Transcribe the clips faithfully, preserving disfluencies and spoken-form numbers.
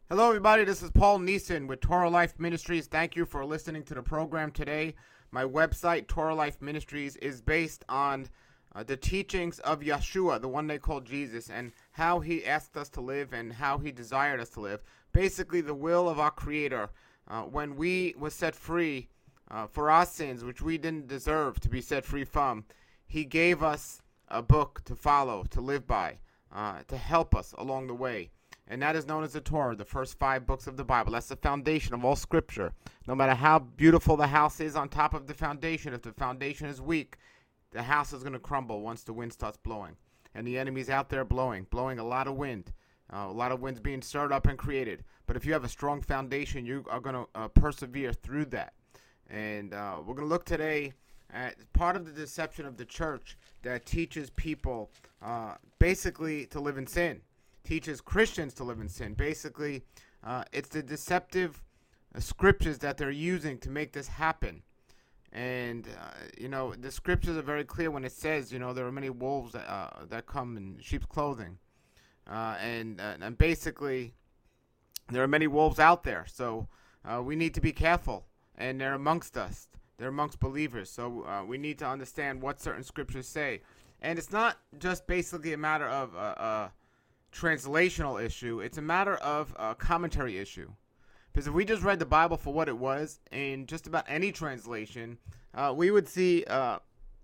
Hello, everybody. This is Paul Neeson with Torah Life Ministries. Thank you for listening to the program today. My website, Torah Life Ministries, is based on uh, the teachings of Yeshua, the one they call Jesus, and how he asked us to live and how he desired us to live. Basically, the will of our Creator. Uh, when we were set free uh, for our sins, which we didn't deserve to be set free from, he gave us a book to follow, to live by, uh, to help us along the way. And that is known as the Torah, the first five books of the Bible. That's the foundation of all Scripture. No matter how beautiful the house is on top of the foundation, if the foundation is weak, the house is going to crumble once the wind starts blowing. And the enemy's out there blowing, blowing a lot of wind. Uh, a lot of wind's being stirred up and created. But if you have a strong foundation, you are going to uh, persevere through that. And uh, we're going to look today at part of the deception of the church that teaches people uh, basically to live in sin. Teaches Christians to live in sin. Basically, uh, it's the deceptive uh, scriptures that they're using to make this happen. And, uh, you know, the scriptures are very clear when it says, you know, there are many wolves that, uh, that come in sheep's clothing. Uh, and, uh, and basically, there are many wolves out there. So uh, we need to be careful. And they're amongst us. They're amongst believers. So uh, we need to understand what certain scriptures say. And it's not just basically a matter of... Uh, uh, translational issue. It's a matter of a commentary issue. Because if we just read the Bible for what it was in just about any translation, uh, we would see uh,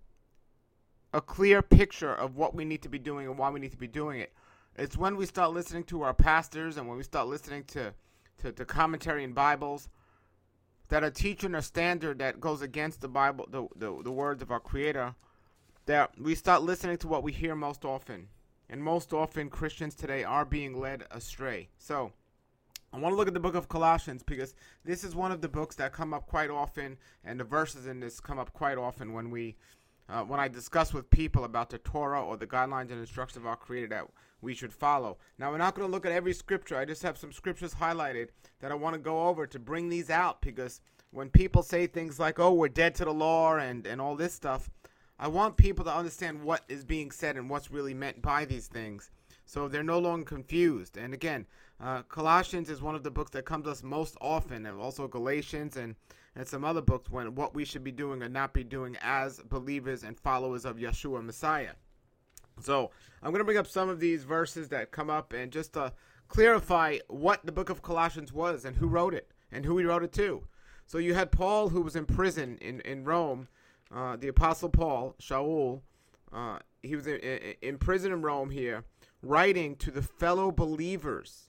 a clear picture of what we need to be doing and why we need to be doing it. It's when we start listening to our pastors and when we start listening to, to, to commentary in Bibles that are teaching a standard that goes against the Bible, the, the, the words of our Creator, that we start listening to what we hear most often. And most often, Christians today are being led astray. So, I want to look at the book of Colossians because this is one of the books that come up quite often, and the verses in this come up quite often when we, uh, when I discuss with people about the Torah or the guidelines and instructions of our Creator that we should follow. Now, we're not going to look at every scripture. I just have some scriptures highlighted that I want to go over to bring these out because when people say things like, "Oh, we're dead to the law," and and all this stuff, I want people to understand what is being said and what's really meant by these things, so they're no longer confused. And again, uh, Colossians is one of the books that comes to us most often, and also Galatians and, and some other books when what we should be doing or not be doing as believers and followers of Yeshua Messiah. So I'm going to bring up some of these verses that come up and just to clarify what the book of Colossians was and who wrote it and who he wrote it to. So you had Paul, who was in prison in, in Rome. Uh, the Apostle Paul, Shaul, uh, he was in, in, in prison in Rome here, writing to the fellow believers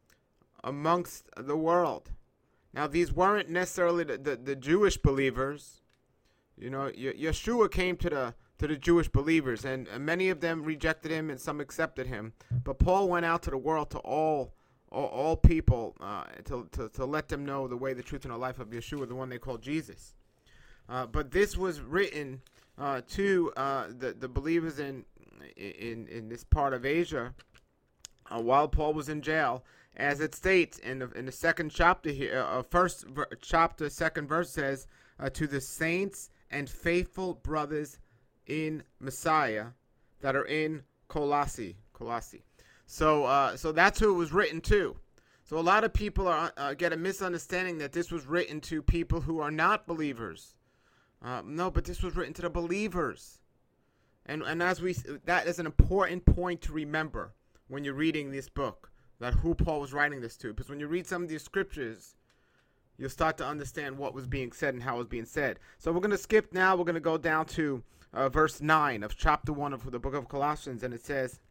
amongst the world. Now, these weren't necessarily the, the, the Jewish believers. You know, Yeshua came to the to the Jewish believers, and many of them rejected him, and some accepted him. But Paul went out to the world, to all all, all people, uh, to, to to let them know the way, the truth, and the life of Yeshua, the one they call Jesus. Uh, but this was written uh, to uh, the the believers in in in this part of Asia uh, while Paul was in jail, as it states in the in the second chapter here, uh, first ver- chapter, second verse says, uh, "To the saints and faithful brothers in Messiah that are in Colossae." Colossae. So uh, so that's who it was written to. So a lot of people are uh, get a misunderstanding that this was written to people who are not believers. Uh, no, but this was written to the believers, and and as we that is an important point to remember when you're reading this book, that who Paul was writing this to. Because when you read some of these scriptures, you'll start to understand what was being said and how it was being said. So we're going to skip now. We're going to go down to uh, verse nine of chapter one of the book of Colossians, and it says,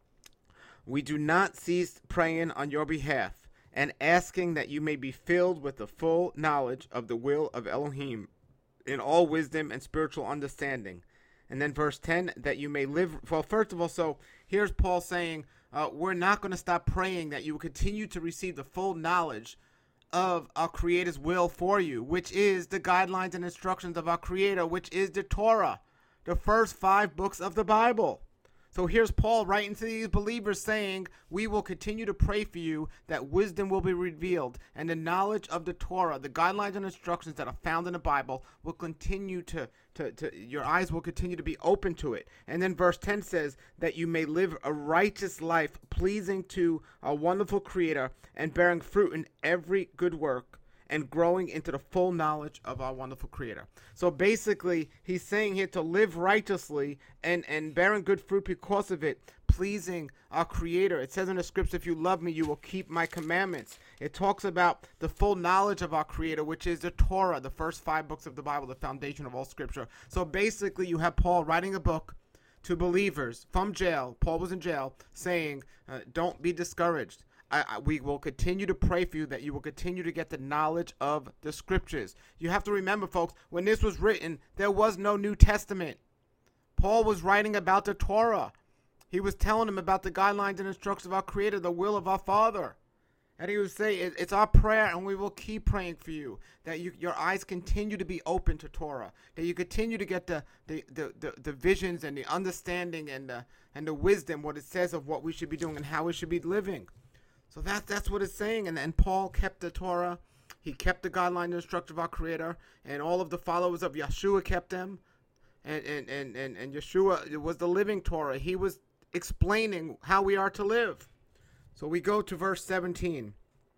"We do not cease praying on your behalf and asking that you may be filled with the full knowledge of the will of Elohim, in all wisdom and spiritual understanding." And then verse ten, that you may live. Well, first of all, so here's Paul saying, uh, we're not going to stop praying that you will continue to receive the full knowledge of our Creator's will for you, which is the guidelines and instructions of our Creator, which is the Torah, the first five books of the Bible. So here's Paul writing to these believers saying, we will continue to pray for you that wisdom will be revealed and the knowledge of the Torah, the guidelines and instructions that are found in the Bible will continue to, to, to your eyes will continue to be open to it. And then verse ten says that you may live a righteous life pleasing to a wonderful Creator and bearing fruit in every good work and growing into the full knowledge of our wonderful Creator. So basically, he's saying here to live righteously and, and bearing good fruit because of it, pleasing our Creator. It says in the scripture, if you love me, you will keep my commandments. It talks about the full knowledge of our Creator, which is the Torah, the first five books of the Bible, the foundation of all scripture. So basically, you have Paul writing a book to believers from jail. Paul was in jail, saying, uh, don't be discouraged. I, I, we will continue to pray for you that you will continue to get the knowledge of the scriptures. You have to remember, folks, when this was written, there was no New Testament. Paul was writing about the Torah. He was telling them about the guidelines and instructions of our Creator, the will of our Father. And he would say, it, it's our prayer, and we will keep praying for you, that you, your eyes continue to be open to Torah, that you continue to get the the, the, the, the visions and the understanding and the, and the wisdom, what it says of what we should be doing and how we should be living. So that, that's what it's saying. And, and Paul kept the Torah. He kept the guidelines and instructions of our Creator. And all of the followers of Yeshua kept them. And, and, and, and, and Yeshua was the living Torah. He was explaining how we are to live. So we go to verse seventeen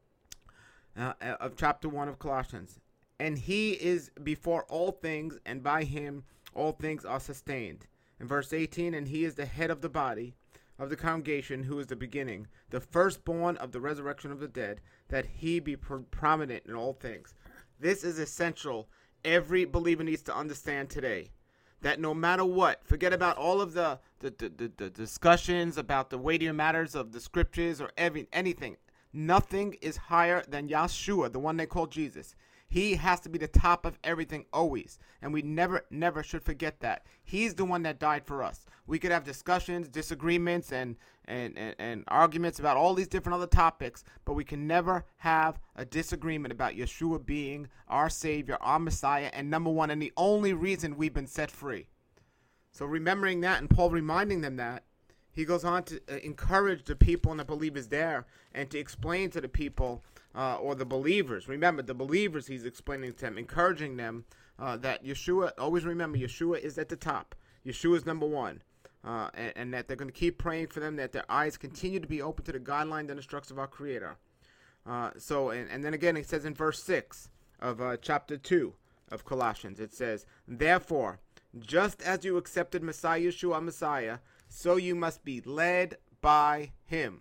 uh, of chapter one of Colossians. And he is before all things, and by him all things are sustained. In verse eighteen, and he is the head of the body, of the congregation, who is the beginning, the firstborn of the resurrection of the dead, that he be pr- prominent in all things. This is essential. Every believer needs to understand today that no matter what, forget about all of the the, the, the, the discussions about the weightier matters of the scriptures or every, anything. Nothing is higher than Yeshua, the one they call Jesus. He has to be the top of everything always. And we never, never should forget that. He's the one that died for us. We could have discussions, disagreements, and, and, and, and arguments about all these different other topics, but we can never have a disagreement about Yeshua being our Savior, our Messiah, and number one, and the only reason we've been set free. So remembering that, and Paul reminding them that, he goes on to uh, encourage the people and the believers there, and to explain to the people, uh, or the believers, remember, the believers he's explaining to them, encouraging them uh, that Yeshua, always remember, Yeshua is at the top. Yeshua is number one. Uh, and, and that they're going to keep praying for them, that their eyes continue to be open to the guidelines and instructions of our Creator. Uh, so, and, and then again, it says in verse six of uh, chapter two of Colossians, it says, therefore, just as you accepted Messiah Yeshua, Messiah, so you must be led by him.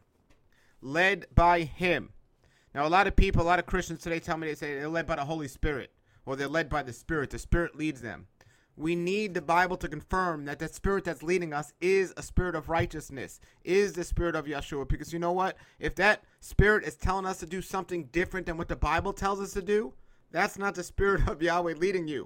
Led by him. Now, a lot of people, a lot of Christians today tell me, they say they're led by the Holy Spirit, or they're led by the Spirit. The Spirit leads them. We need the Bible to confirm that the Spirit that's leading us is a spirit of righteousness, is the Spirit of Yeshua. Because you know what? If that Spirit is telling us to do something different than what the Bible tells us to do, that's not the Spirit of Yahweh leading you.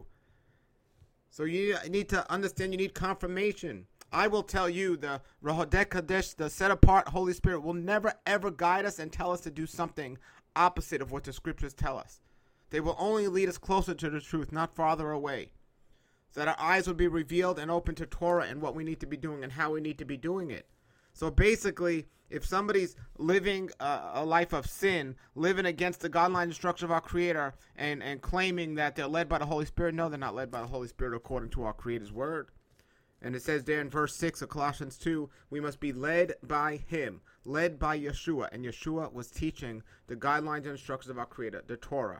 So you need to understand, you need confirmation. I will tell you, the Rohodeh Kadesh, the set-apart Holy Spirit, will never, ever guide us and tell us to do something opposite of what the Scriptures tell us. They will only lead us closer to the truth, not farther away. So that our eyes would be revealed and open to Torah and what we need to be doing and how we need to be doing it. So basically, if somebody's living a, a life of sin, living against the guideline instruction of our Creator, and, and claiming that they're led by the Holy Spirit, no, they're not led by the Holy Spirit according to our Creator's word. And it says there in verse six of Colossians two, we must be led by him, led by Yeshua. And Yeshua was teaching the guidelines and instructions of our Creator, the Torah.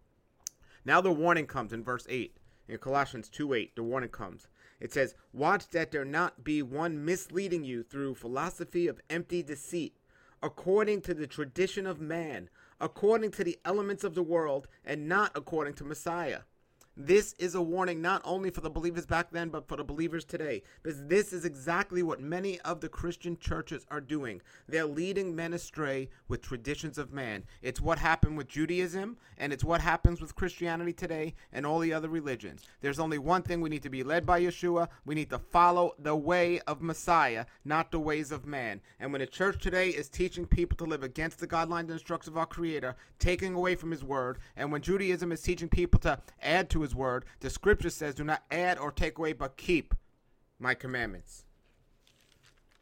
Now the warning comes in verse eight. In Colossians two eight, the warning comes. It says, watch that there not be one misleading you through philosophy of empty deceit, according to the tradition of man, according to the elements of the world, and not according to Messiah. This is a warning not only for the believers back then, but for the believers today. Because this is exactly what many of the Christian churches are doing. They're leading men astray with traditions of man. It's what happened with Judaism, and it's what happens with Christianity today and all the other religions. There's only one thing: we need to be led by Yeshua. We need to follow the way of Messiah, not the ways of man. And when the church today is teaching people to live against the guidelines and instructions of our Creator, taking away from his word, and when Judaism is teaching people to add to his word, the scripture says, do not add or take away, but keep my commandments.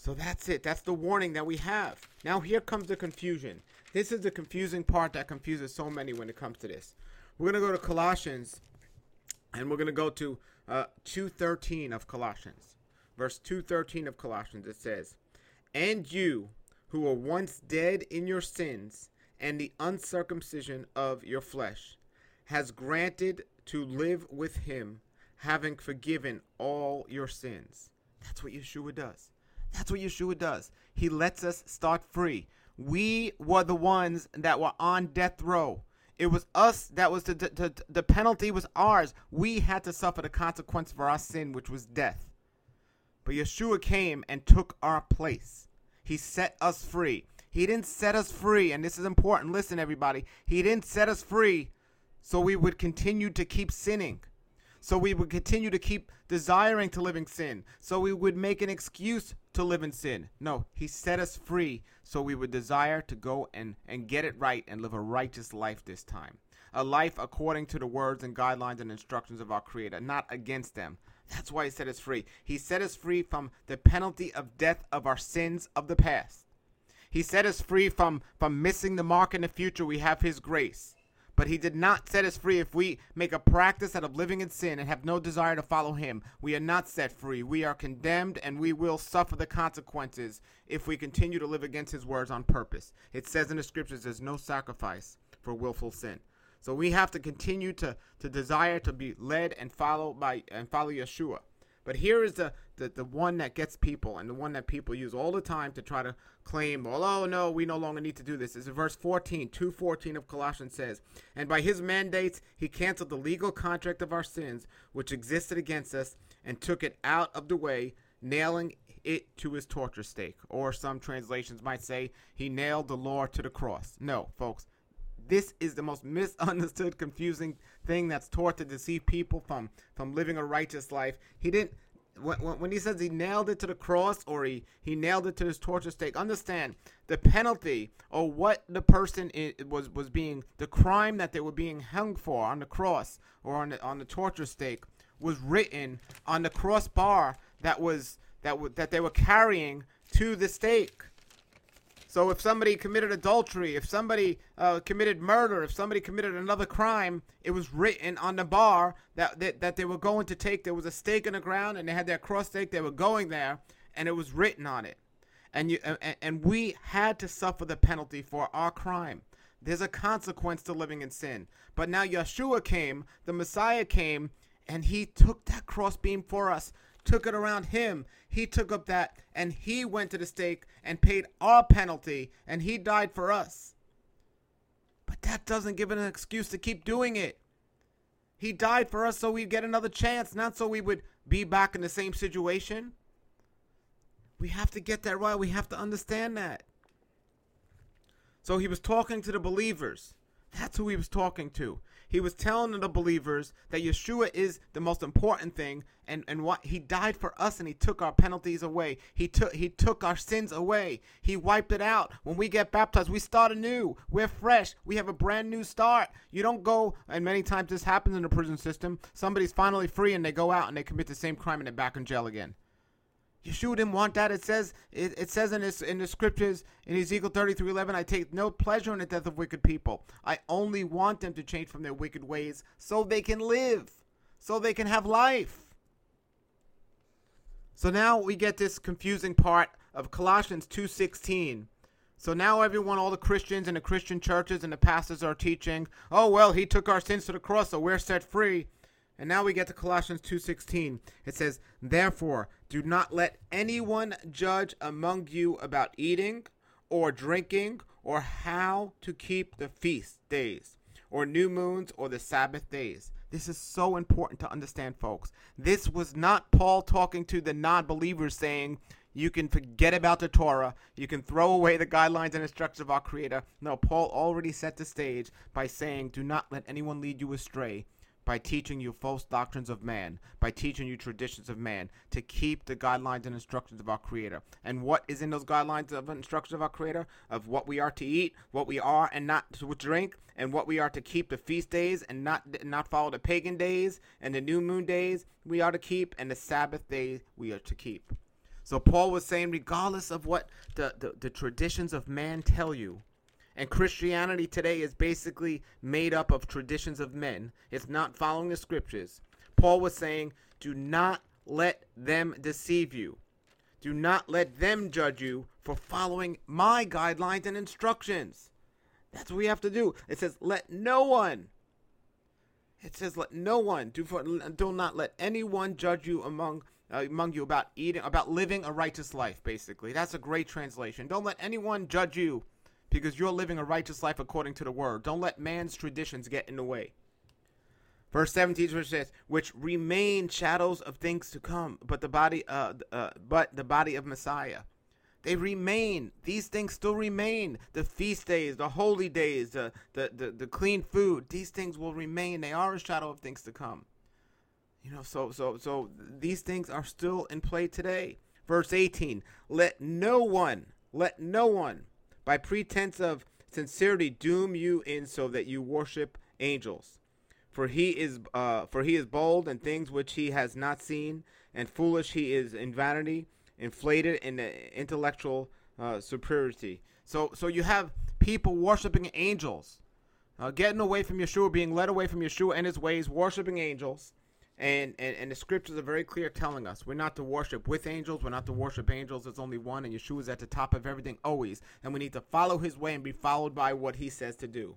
So that's it. That's the warning that we have. Now here comes the confusion. This is the confusing part that confuses so many when it comes to this. We're going to go to Colossians, and we're going to go to uh, two thirteen of Colossians. Verse two thirteen of Colossians, it says, "And you who were once dead in your sins and the uncircumcision of your flesh, has granted to live with him, having forgiven all your sins." That's what Yeshua does. That's what Yeshua does. He lets us start free. We were the ones that were on death row. It was us that was the, the, the penalty was ours. We had to suffer the consequence for our sin, which was death. But Yeshua came and took our place. He set us free. He didn't set us free, and this is important. Listen, everybody. He didn't set us free so we would continue to keep sinning. So we would continue to keep desiring to live in sin. So we would make an excuse to live in sin. No, he set us free so we would desire to go and, and get it right and live a righteous life this time. A life according to the words and guidelines and instructions of our Creator, not against them. That's why he set us free. He set us free from the penalty of death of our sins of the past. He set us free from, from missing the mark in the future. We have his grace. But he did not set us free if we make a practice out of living in sin and have no desire to follow him. We are not set free. We are condemned, and we will suffer the consequences if we continue to live against his words on purpose. It says in the scriptures, there's no sacrifice for willful sin. So we have to continue to, to desire to be led and follow by and follow Yeshua. But here is the, the, the one that gets people, and the one that people use all the time to try to claim, well, oh, no, we no longer need to do this. This is verse fourteen, two fourteen of Colossians says, "And by his mandates he canceled the legal contract of our sins, which existed against us, and took it out of the way, nailing it to his torture stake." Or some translations might say, he nailed the law to the cross. No, folks. This is the most misunderstood, confusing thing that's taught to deceive people from, from living a righteous life. He didn't, when, when he says he nailed it to the cross or he, he nailed it to his torture stake, understand the penalty or what the person it was, was being, the crime that they were being hung for on the cross or on the, on the torture stake was written on the crossbar that was, that w- that they were carrying to the stake. So if somebody committed adultery, if somebody uh, committed murder, if somebody committed another crime, it was written on the bar that, that that they were going to take. There was a stake in the ground, and they had their cross stake. They were going there, and it was written on it. And you and, and we had to suffer the penalty for our crime. There's a consequence to living in sin. But now Yeshua came, the Messiah came, and he took that crossbeam for us. Took it around him. He took up that, and he went to the stake and paid our penalty, and he died for us. But that doesn't give it an excuse to keep doing it. He died for us so we'd get another chance, not so we would be back in the same situation. We have to get that right. We have to understand that. So he was talking to the believers. That's who he was talking to. He was telling the believers that Yeshua is the most important thing, and, and what he died for us, and he took our penalties away. He took he took our sins away. He wiped it out. When we get baptized, we start anew. We're fresh. We have a brand new start. You don't go, and many times this happens in the prison system. Somebody's finally free, and they go out and they commit the same crime, and they're back in jail again. Yeshua didn't want that. It says it, it says in this in the scriptures in Ezekiel thirty-three eleven, "I take no pleasure in the death of wicked people. I only want them to change from their wicked ways so they can live, so they can have life." So now we get this confusing part of Colossians two sixteen. So now everyone, all the Christians and the Christian churches and the pastors are teaching, oh, well, he took our sins to the cross, so we're set free. And now we get to Colossians two sixteen. It says, "Therefore, do not let anyone judge among you about eating or drinking or how to keep the feast days or new moons or the Sabbath days." This is so important to understand, folks. This was not Paul talking to the non-believers saying, you can forget about the Torah. You can throw away the guidelines and instructions of our Creator. No, Paul already set the stage by saying, do not let anyone lead you astray by teaching you false doctrines of man, by teaching you traditions of man, to keep the guidelines and instructions of our Creator. And what is in those guidelines of instructions of our Creator? Of what we are to eat, what we are and not to drink, and what we are to keep the feast days and not not follow the pagan days and the new moon days we are to keep, and the Sabbath days we are to keep. So Paul was saying, regardless of what the, the, the traditions of man tell you, and Christianity today is basically made up of traditions of men. It's not following the scriptures. Paul was saying, do not let them deceive you. Do not let them judge you for following my guidelines and instructions. That's what we have to do. It says, let no one. It says, let no one. Do, for, do not let anyone judge you among uh, among you about eating, about living a righteous life, basically. That's a great translation. Don't let anyone judge you because you're living a righteous life according to the word. Don't let man's traditions get in the way. Verse seventeen which says, which remain shadows of things to come, but the body, uh, uh, but the body of Messiah. They remain. These things still remain. The feast days, the holy days, the, the, the, the clean food. These things will remain. They are a shadow of things to come. You know, so so so these things are still in play today. Verse eighteen. Let no one, let no one, by pretense of sincerity, doom you in so that you worship angels. For he is uh, for he is bold in things which he has not seen, and foolish he is in vanity, inflated in the intellectual uh, superiority. So so you have people worshiping angels, uh, getting away from Yeshua, being led away from Yeshua and his ways, worshiping angels. And, and and the scriptures are very clear telling us we're not to worship with angels. We're not to worship angels. There's only one, and Yeshua is at the top of everything always. And we need to follow his way and be followed by what he says to do.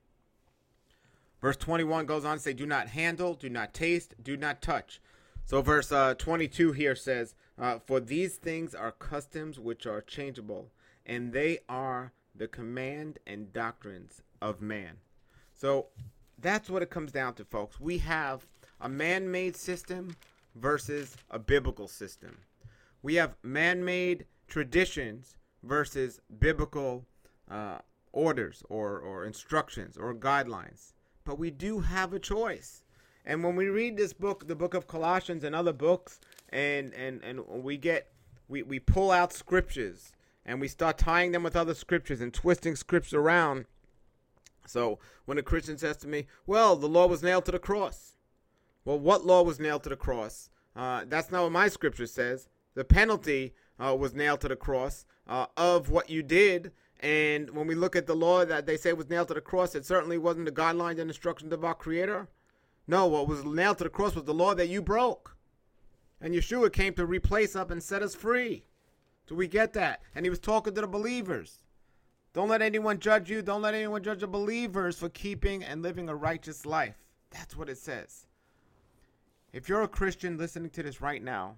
Verse twenty-one goes on to say, do not handle, do not taste, do not touch. So verse uh, twenty-two here says, uh, for these things are customs which are changeable, and they are the command and doctrines of man. So that's what it comes down to, folks. We have a man-made system versus a biblical system. We have man-made traditions versus biblical uh, orders or, or instructions or guidelines. But we do have a choice. And when we read this book, the book of Colossians and other books, and, and, and we get we, we pull out scriptures and we start tying them with other scriptures and twisting scripture around. So when a Christian says to me, well, the law was nailed to the cross. Well, what law was nailed to the cross? Uh, that's not what my scripture says. The penalty uh, was nailed to the cross uh, of what you did. And when we look at the law that they say was nailed to the cross, it certainly wasn't the guidelines and instructions of our Creator. No, what was nailed to the cross was the law that you broke. And Yeshua came to replace us and set us free. Do we get that? And he was talking to the believers. Don't let anyone judge you. Don't let anyone judge the believers for keeping and living a righteous life. That's what it says. If you're a Christian listening to this right now,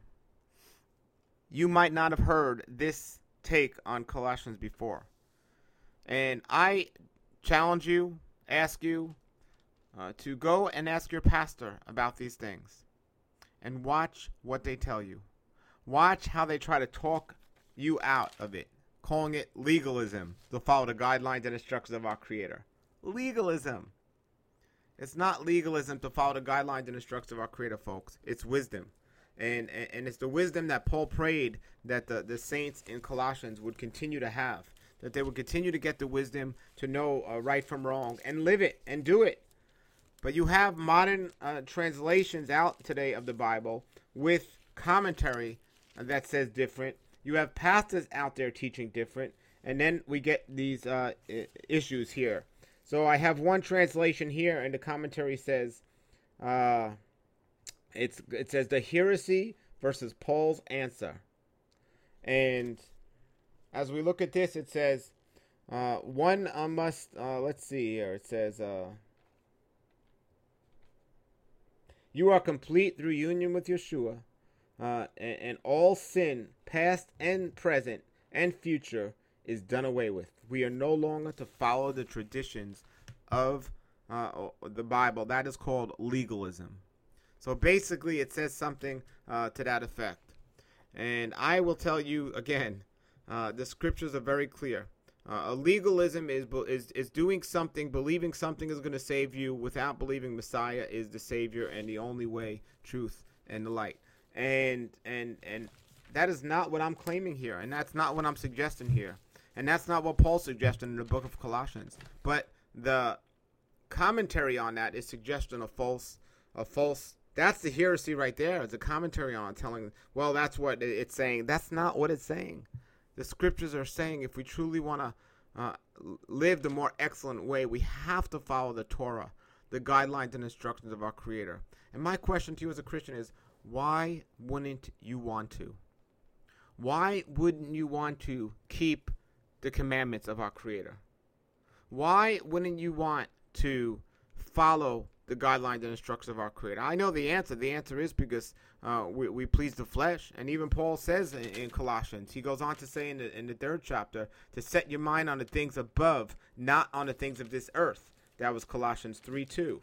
you might not have heard this take on Colossians before. And I challenge you, ask you, uh, to go and ask your pastor about these things. And watch what they tell you. Watch how they try to talk you out of it, calling it legalism to follow the guidelines and instructions of our Creator. Legalism. It's not legalism to follow the guidelines and instructions of our Creator, folks. It's wisdom. And, and, and it's the wisdom that Paul prayed that the, the saints in Colossians would continue to have. That they would continue to get the wisdom to know uh, right from wrong and live it and do it. But you have modern uh, translations out today of the Bible with commentary that says different. You have pastors out there teaching different. And then we get these uh, issues here. So I have one translation here, and the commentary says, uh, it's it says the heresy versus Paul's answer. And as we look at this, it says, uh, one uh, must, uh, let's see here, it says, uh, you are complete through union with Yeshua, uh, and, and all sin, past and present and future, is done away with. We are no longer to follow the traditions of uh, the Bible. That is called legalism. So basically it says something uh, to that effect. And I will tell you again, uh, the scriptures are very clear. Uh, legalism is, is is doing something, believing something is going to save you without believing Messiah is the Savior and the only way, truth, and the light. And and and that is not what I'm claiming here, and that's not what I'm suggesting here. And that's not what Paul suggested in the book of Colossians. But the commentary on that is suggesting a false, a false That's the heresy right there. It's a commentary on telling, well, that's what it's saying. That's not what it's saying. The scriptures are saying if we truly want to uh, live the more excellent way, we have to follow the Torah, the guidelines and instructions of our Creator. And my question to you as a Christian is, why wouldn't you want to? Why wouldn't you want to keep the commandments of our Creator? Why wouldn't you want to follow the guidelines and instructions of our Creator? I know the answer. The answer is because uh, we, we please the flesh. And even Paul says in, in Colossians, he goes on to say in the, in the third chapter, to set your mind on the things above, not on the things of this earth. That was Colossians three two.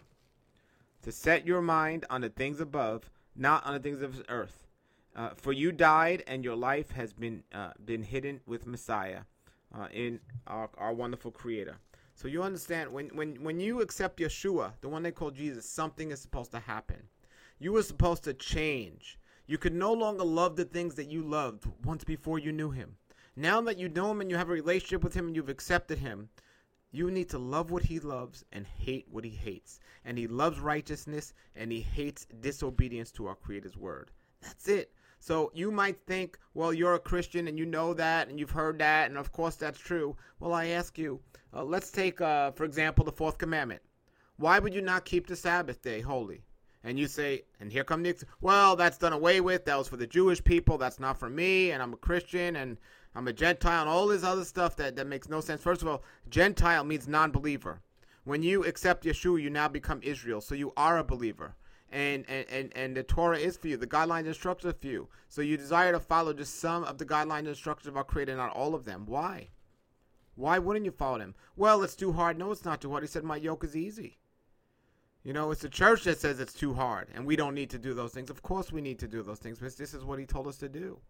To set your mind on the things above, not on the things of this earth. Uh, for you died, and your life has been uh, been hidden with Messiah uh, in our, our wonderful Creator. So you understand, when, when, when you accept Yeshua, the one they call Jesus, something is supposed to happen. You were supposed to change. You could no longer love the things that you loved once before you knew him. Now that you know him and you have a relationship with him and you've accepted him, you need to love what he loves and hate what he hates. And he loves righteousness and he hates disobedience to our Creator's word. That's it. So you might think, well, you're a Christian and you know that and you've heard that, and of course that's true. Well, I ask you, uh, let's take, uh, for example, the fourth commandment. Why would you not keep the Sabbath day holy? And you say, and here come the, well, that's done away with. That was for the Jewish people. That's not for me, and I'm a Christian, and I'm a Gentile, and all this other stuff that, that makes no sense. First of all, Gentile means non-believer. When you accept Yeshua, you now become Israel, so you are a believer. And, and, and, and the Torah is for you. The guidelines and instructions are for you. So you desire to follow just some of the guidelines and instructions of our Creator, not all of them. Why? Why wouldn't you follow them? Well, it's too hard. No, it's not too hard. He said, my yoke is easy. You know, it's the church that says it's too hard, and we don't need to do those things. Of course we need to do those things, because this is what he told us to do.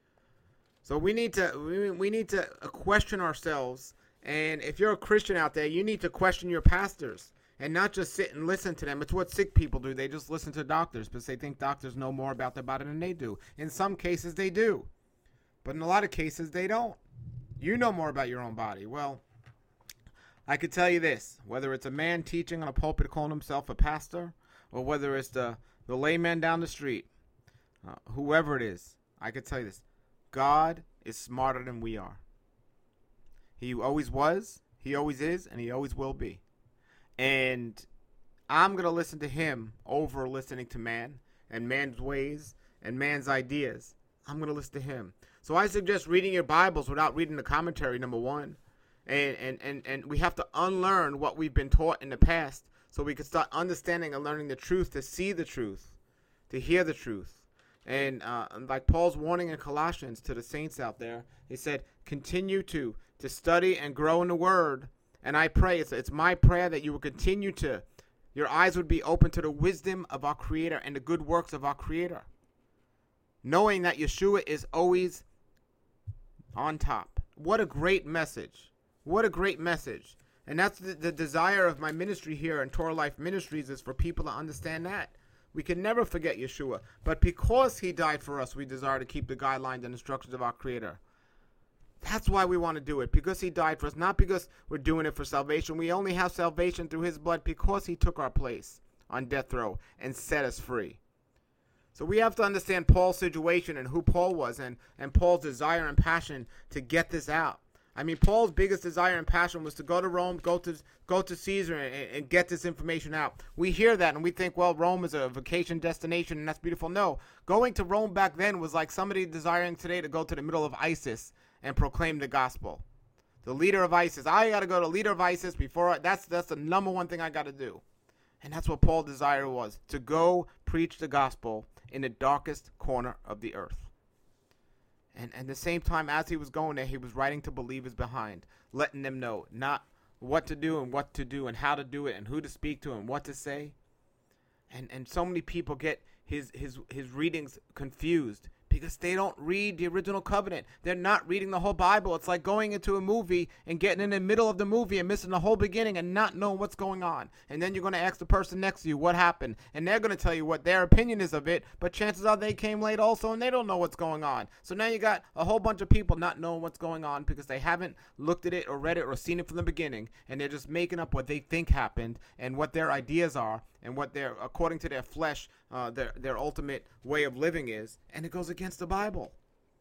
So we need to we, we need to question ourselves. And if you're a Christian out there, you need to question your pastors. And not just sit and listen to them. It's what sick people do. They just listen to doctors because they think doctors know more about their body than they do. In some cases, they do. But in a lot of cases, they don't. You know more about your own body. Well, I could tell you this. Whether it's a man teaching on a pulpit calling himself a pastor, or whether it's the, the layman down the street, uh, whoever it is, I could tell you this. God is smarter than we are. He always was, he always is, and he always will be. And I'm going to listen to him over listening to man and man's ways and man's ideas. I'm going to listen to him. So I suggest reading your Bibles without reading the commentary, number one. And, and, and, and we have to unlearn what we've been taught in the past so we can start understanding and learning the truth, to see the truth, to hear the truth. And uh, like Paul's warning in Colossians to the saints out there, he said, continue to, to study and grow in the Word. And I pray, it's, it's my prayer that you will continue to, your eyes would be open to the wisdom of our Creator and the good works of our Creator. Knowing that Yeshua is always on top. What a great message. What a great message. And that's the, the desire of my ministry here in Torah Life Ministries, is for people to understand that. We can never forget Yeshua. But because he died for us, we desire to keep the guidelines and instructions of our Creator. That's why we want to do it, because he died for us, not because we're doing it for salvation. We only have salvation through his blood because he took our place on death row and set us free. So we have to understand Paul's situation and who Paul was, and, and Paul's desire and passion to get this out. I mean, Paul's biggest desire and passion was to go to Rome, go to go to Caesar, and, and get this information out. We hear that and we think, well, Rome is a vacation destination and that's beautiful. No, going to Rome back then was like somebody desiring today to go to the middle of ISIS and proclaim the gospel. The leader of ISIS. I got to go to leader of ISIS before. I, that's that's the number one thing I got to do. And that's what Paul's desire was, to go preach the gospel in the darkest corner of the earth. And at the same time, as he was going there, he was writing to believers behind, letting them know not what to do and what to do and how to do it and who to speak to and what to say. And and so many people get his his his readings confused Because they don't read the original covenant. They're not reading the whole Bible. It's like going into a movie and getting in the middle of the movie and missing the whole beginning and not knowing what's going on. And then you're going to ask the person next to you what happened. And they're going to tell you what their opinion is of it. But chances are they came late also and they don't know what's going on. So now you got a whole bunch of people not knowing what's going on because they haven't looked at it or read it or seen it from the beginning. And they're just making up what they think happened and what their ideas are and what their, according to their flesh, uh, their, their ultimate way of living is. And it goes against the Bible.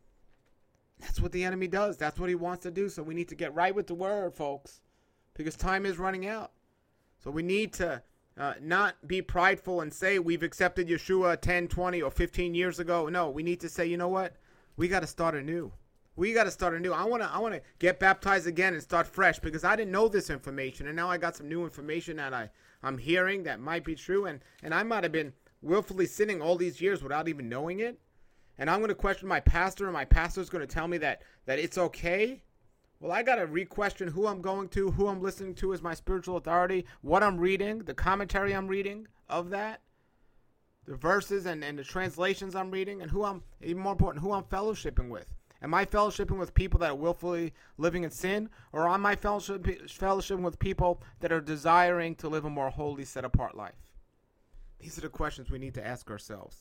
That's what the enemy does. That's what he wants to do. So we need to get right with the word, folks, because time is running out. So we need to uh, not be prideful and say we've accepted Yeshua ten, twenty, or fifteen years ago. No, we need to say, you know what? We got to start anew. We got to start anew. I want to I want to get baptized again and start fresh because I didn't know this information. And now I got some new information that I, I'm hearing that might be true. And, and I might have been willfully sinning all these years without even knowing it. And I'm going to question my pastor, and my pastor's going to tell me that, that it's okay. Well, I got to re-question who I'm going to, who I'm listening to as my spiritual authority, what I'm reading, the commentary I'm reading of that, the verses and, and the translations I'm reading, and who I'm, even more important, who I'm fellowshipping with. Am I fellowshipping with people that are willfully living in sin, or am I fellowship, fellowshipping with people that are desiring to live a more holy, set-apart life? These are the questions we need to ask ourselves.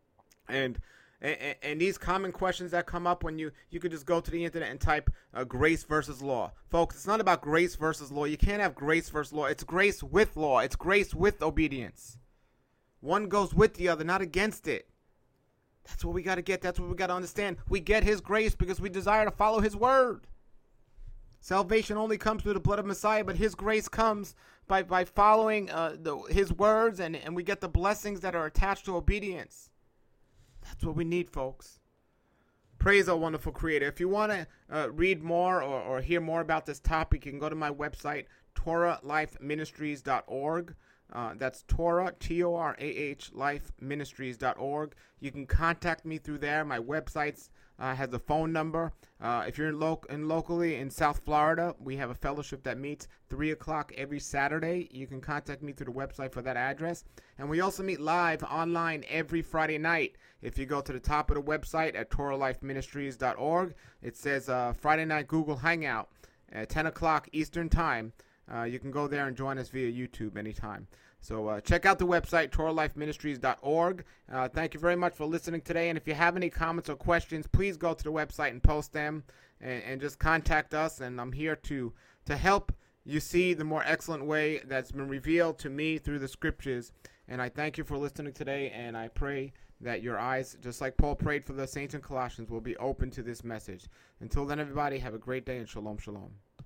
And And, and these common questions that come up when you, you could just go to the internet and type uh, grace versus law. Folks, it's not about grace versus law. You can't have grace versus law. It's grace with law. It's grace with obedience. One goes with the other, not against it. That's what we got to get. That's what we got to understand. We get his grace because we desire to follow his word. Salvation only comes through the blood of Messiah, but his grace comes by, by following uh, the, his words, and, and we get the blessings that are attached to obedience. That's what we need, folks. Praise our wonderful Creator. If you want to uh, read more or, or hear more about this topic, you can go to my website, Torah Life Ministries dot org. Uh, that's Torah, T O R A H, Life Ministries dot org. You can contact me through there. My website uh, has a phone number. Uh, if you're in, lo- in locally in South Florida, we have a fellowship that meets three o'clock every Saturday. You can contact me through the website for that address. And we also meet live online every Friday night. If you go to the top of the website at Torah Life Ministries dot org, it says uh, Friday Night Google Hangout at ten o'clock Eastern Time. Uh, you can go there and join us via YouTube anytime. So uh, check out the website, Torah Life Ministries dot org. Uh, thank you very much for listening today. And if you have any comments or questions, please go to the website and post them and, and just contact us. And I'm here to, to help you see the more excellent way that's been revealed to me through the scriptures. And I thank you for listening today. And I pray that your eyes, just like Paul prayed for the saints in Colossians, will be open to this message. Until then, everybody, have a great day and shalom, shalom.